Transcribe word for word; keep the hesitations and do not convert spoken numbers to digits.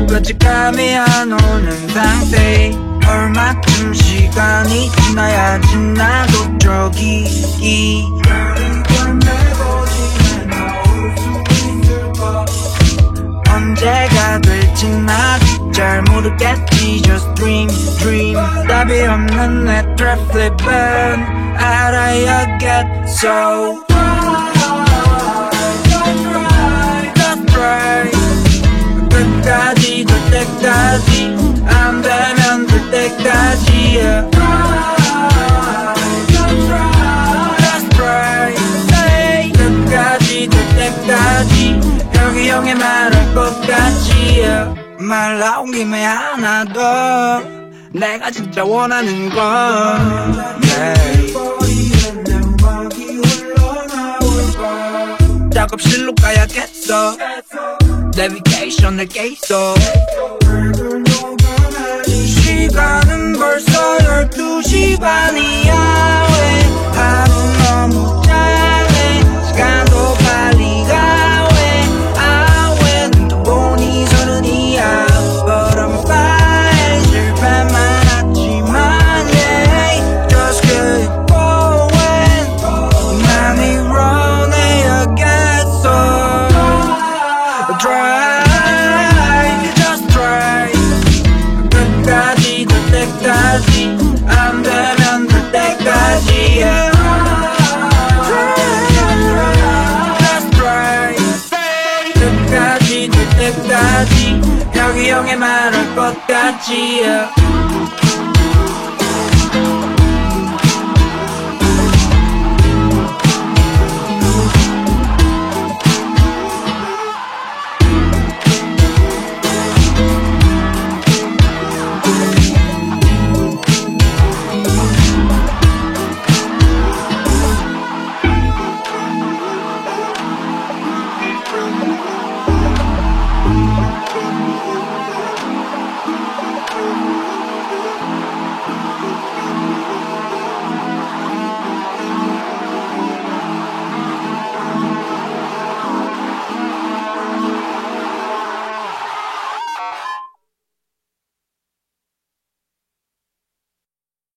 끝까지 감이 안 오는 상태. 얼마큼 시간이 지나야 지나도 저기 언제가 될지 나도 잘 모르겠지. Just dream, dream. 답이 없는 내 trap flip은 알아야겠어. Just try. 끝까지 될 때까지 안 되면 될 때까지 yeah. Just try. Hey. 끝까지 될 때까지 여기 형의 말할 것 같지 yeah. 말 나온 김에 하나 더 내가 진짜 원하는 건 yeah. 작업실로 가야겠어. 내비게이션을 깨 있어. 시간은 벌써 열두 시 반이야. 왜 하루 너무 짧네. 시간도 빨리 가. 왜 아 왜 눈도 보니 서른이야. But I'm fine. 실패 많았지만 yeah. Just keep going. 난 이뤄내야겠어. Try, just try. 끝까지 될 때까지 안 되면 될 때까지 yeah. Just try. 끝까지 될 때까지 여기 형의 말할 것 같지 yeah.